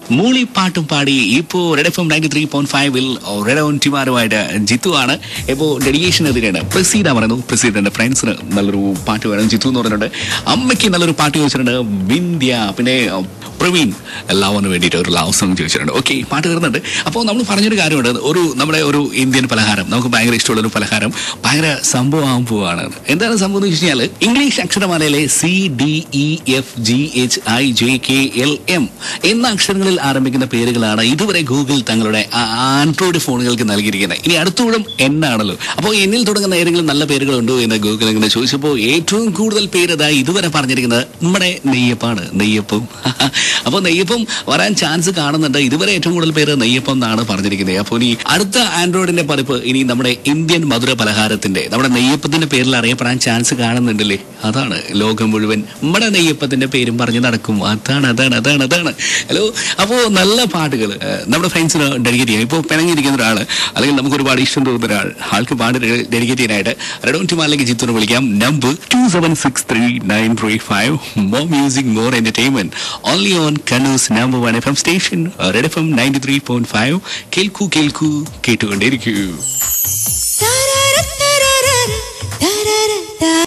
മൂളിപ്പാട്ടും പാടി ഇപ്പോൾ red FM 93.5-ൽ റെഡ് ഓൺ ടിമാരുമായിട്ട് ജിത്തു ആണ്. ഇപ്പോൾ ഡെഡിക്കേഷൻ എതിരെയാണ്. പ്രസീദ പറയുന്നു, പ്രസീദന്റെ ഫ്രണ്ട്സിന് നല്ലൊരു പാട്ട് വേണം ജിത്തു എന്ന് പറഞ്ഞിട്ടുണ്ട്. അമ്മയ്ക്ക് നല്ലൊരു പാട്ട് ചോദിച്ചിട്ടുണ്ട്. വിന്ധ്യ, പിന്നെ പ്രവീൺ എല്ലാവരും വേണ്ടിയിട്ട് ഒരു ലവ് സോങ് ചോദിച്ചിട്ടുണ്ട്. ഓക്കെ, പാട്ട് വരുന്നുണ്ട്. അപ്പോൾ നമ്മൾ പറഞ്ഞൊരു കാര്യമുണ്ട്, നമ്മുടെ ഒരു ഇന്ത്യൻ പലഹാരം, നമുക്ക് ഭയങ്കര ഇഷ്ടമുള്ളൊരു പലഹാരം ഭയങ്കര സംഭവമാകാൻ പോവുകയാണ്. എന്താണ് സംഭവം എന്ന് വെച്ച് കഴിഞ്ഞാൽ, ഇംഗ്ലീഷ് അക്ഷരമാലയിലെ CDEFGHIJKLM എന്ന അക്ഷരങ്ങളിൽ ആരംഭിക്കുന്ന പേരുകളാണ് ഇതുവരെ ഗൂഗിൾ തങ്ങളുടെ ആൻഡ്രോയിഡ് ഫോണുകൾക്ക് നൽകിയിരിക്കുന്നത്. ഇനി അടുത്തോളം എന്നാണല്ലോ. അപ്പോൾ എന്നിൽ തുടങ്ങുന്ന ഏതെങ്കിലും നല്ല പേരുകളുണ്ടോ എന്ന് ഗൂഗിൾ ഇങ്ങനെ ചോദിച്ചപ്പോൾ ഏറ്റവും കൂടുതൽ പേര് ഇതുവരെ പറഞ്ഞിരിക്കുന്നത് നമ്മുടെ നെയ്യപ്പാണ്. നെയ്യപ്പം. അപ്പോൾ നെയ്യപ്പം വരാൻ ചാൻസ് കാണുന്നുണ്ട്. ഇതുവരെ ഏറ്റവും കൂടുതൽ പേര് നെയ്യപ്പം എന്നാണ് പറഞ്ഞിരിക്കുന്നത്. അപ്പോൾ ഇനി അടുത്ത ആൻഡ്രോയിഡിന്റെ പതിപ്പ് ഇനി നമ്മുടെ ഇന്ത്യൻ മധുര പലഹാരത്തിന്റെ, നമ്മുടെ നെയ്യപ്പത്തിന്റെ പേരിൽ അറിയപ്പെടാൻ ചാൻസ് കാണുന്നുണ്ടല്ലേ. അതാണ് ലോകം മുഴുവൻ നമ്മുടെ നെയ്യപ്പത്തിന്റെ പേരും പറഞ്ഞ് നടക്കും. അതാണ്. ഹലോ, അപ്പോൾ നല്ല പാട്ടുകൾ നമ്മുടെ ഫ്രണ്ട്സിന് ഡെഡിക്കേറ്റ് ചെയ്യാം. ഇപ്പോൾ പിണങ്ങിയിരിക്കുന്ന ഒരാൾ, അല്ലെങ്കിൽ നമുക്ക് ഒരുപാട് ഇഷ്ടം തോന്നുന്ന ആൾക്ക് പാട്ട് ഡെഡിക്കേറ്റ് ചെയ്യാനായിട്ട് റെഡ് ഓൺ ടിമാറിലേക്ക് ജിത്തുവിനെ വിളിക്കാം. Number 27639335. More music, more entertainment, only on Kannur's number 1 FM station, Red FM 93.5. കേൾക്കൂ കേട്ടുകൊണ്ടേയിരിക്കൂ.